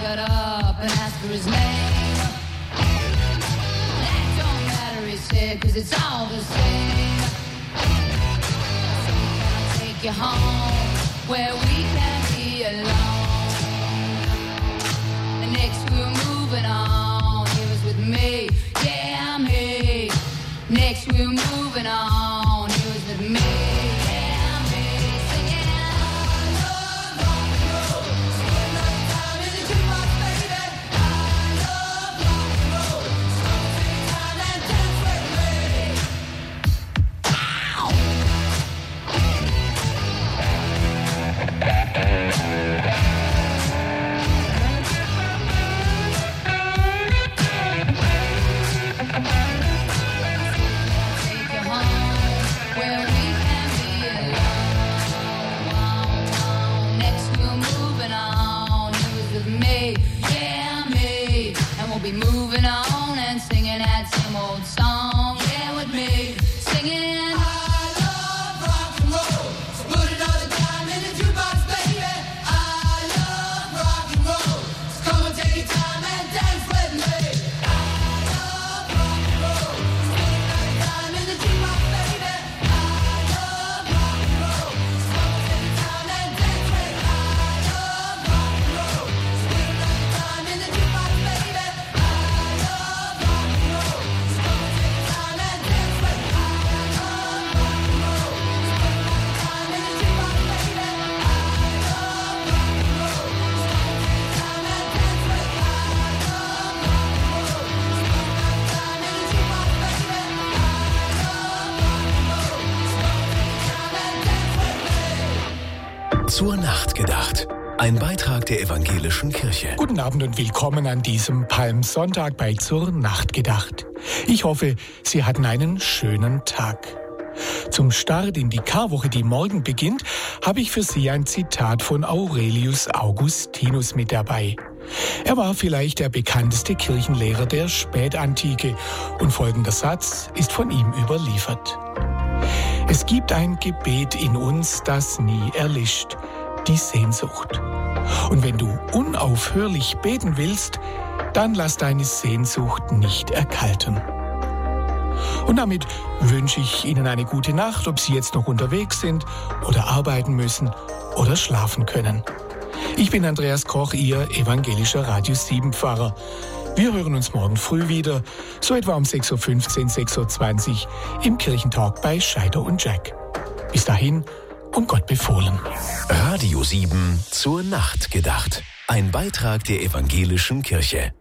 shut up and ask for his name. That don't matter, he said, 'cause it's all the same. So can I take you home where we can be alone? And next we're moving on. He was with me, yeah, me. Next we're moving on. He was with me. Moving on and singing that same old song, yeah, with me, singing I love rock and roll, so put another dime in the jukebox, baby. I love rock and roll, so come and take your time and dance with me. I love rock and roll, so put another dime in the jukebox, baby. I love rock and roll, so come and take your time and dance with me. I love rock and roll, so put another dime in the jukebox, baby. Zur Nacht gedacht. Ein Beitrag der Evangelischen Kirche. Guten Abend und willkommen an diesem Palmsonntag bei Zur Nacht gedacht. Ich hoffe, Sie hatten einen schönen Tag. Zum Start in die Karwoche, die morgen beginnt, habe ich für Sie ein Zitat von Aurelius Augustinus mit dabei. Er war vielleicht der bekannteste Kirchenlehrer der Spätantike und folgender Satz ist von ihm überliefert. Es gibt ein Gebet in uns, das nie erlischt, die Sehnsucht. Und wenn du unaufhörlich beten willst, dann lass deine Sehnsucht nicht erkalten. Und damit wünsche ich Ihnen eine gute Nacht, ob Sie jetzt noch unterwegs sind oder arbeiten müssen oder schlafen können. Ich bin Andreas Koch, Ihr evangelischer Radio 7 Pfarrer. Wir hören uns morgen früh wieder, so etwa um 6.15 Uhr, 6.20 Uhr im Kirchentalk bei Scheider und Jack. Bis dahin und Gott befohlen. Radio 7 zur Nacht gedacht. Ein Beitrag der Evangelischen Kirche.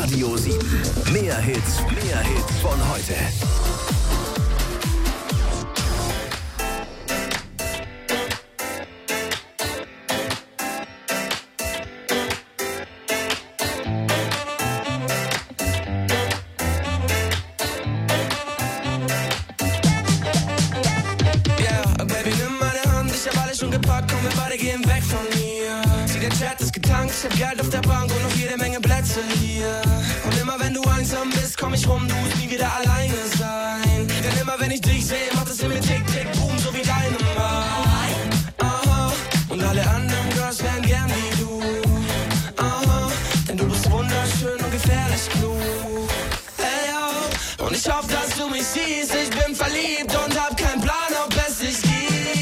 Radio 7. Mehr Hits von heute. Komm, wir beide gehen weg von mir. Sieh, der Chat ist getankt, ich hab Geld auf der Bank und noch jede Menge Plätze hier. Und immer wenn du einsam bist, komm ich rum, du musst nie wieder alleine sein. Denn immer wenn ich dich sehe, macht es in mir tick, tick, boom, so wie deine Aha. Und alle anderen Girls wären gern wie du. Aha. Denn du bist wunderschön und gefährlich klug. Hey, yo. Und ich hoffe, dass du mich siehst, ich bin verliebt und hab keinen Plan, ob es sich gibt.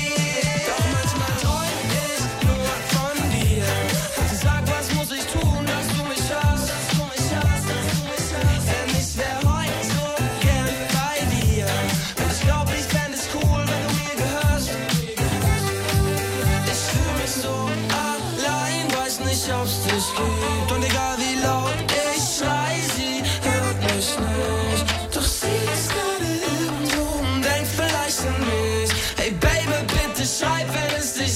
Und egal wie laut ich schrei, sie hört mich nicht. Doch sie ist gerade irgendwo und denkt vielleicht an mich. Hey Baby, bitte schreib, wenn es dich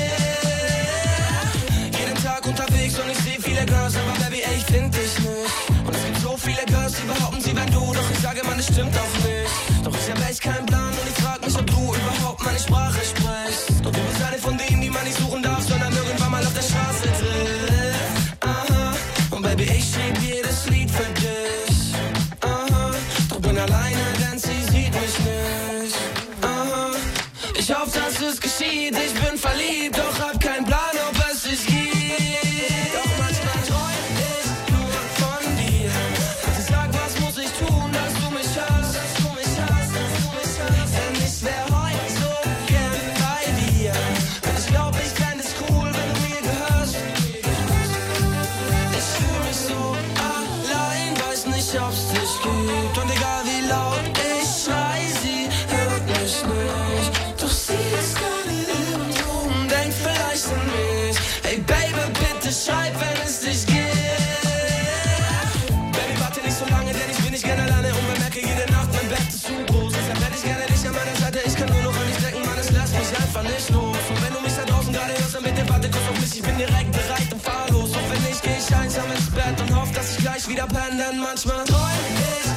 gibt. Jeden Tag unterwegs und ich seh viele Girls, aber Baby, ey, ich find dich nicht. Und es gibt so viele Girls, die behaupten, sie wären du. Doch ich sage, man, es stimmt auch nicht. Doch ich hab echt keinen Plan und ich frag mich, ob du überhaupt meine Sprache sprichst. Doch du bist eine von denen, die man nicht suchen darf, sondern irgendwann mal auf der Straße trifft. Baby, ich schrieb jedes Lied für dich. Aha. Doch bin alleine, denn sie sieht mich nicht. Aha. Ich hoffe, dass es geschieht. Ich bin verliebt, doch hab keinen Plan, ob es sich gibt. Doch manchmal träum ich nur von dir. Also sag, was muss ich tun, dass du mich hörst, dass du mich hörst, dass du mich hörst. Denn ich wär heute so gern bei dir. Und ich glaub, ich fänd es cool, wenn du mir gehörst. Ich fühl mich so allein, weiß nicht, ob's dich gibt. Und egal wie laut ich schrei, sie hört mich nicht. Doch sie ist gerade irgendwo und denkt vielleicht an mich. Hey Baby, bitte schreib, wenn es dich gibt. Baby, warte nicht so lange, denn ich bin nicht gerne alleine und bemerke jede Nacht, mein Bett ist zu groß. Deshalb hätte ich gerne dich an meiner Seite, ich kann nur noch an dich denken, Mann, es lässt mich einfach nicht los. Und wenn du mich da draußen gerade hörst, dann bitte warte kurz auf mich, ich bin direkt bereit und fahr los. Doch wenn nicht, geh ich einsam ins Bett und hoff, dass ich gleich wieder penne, denn manchmal träum ich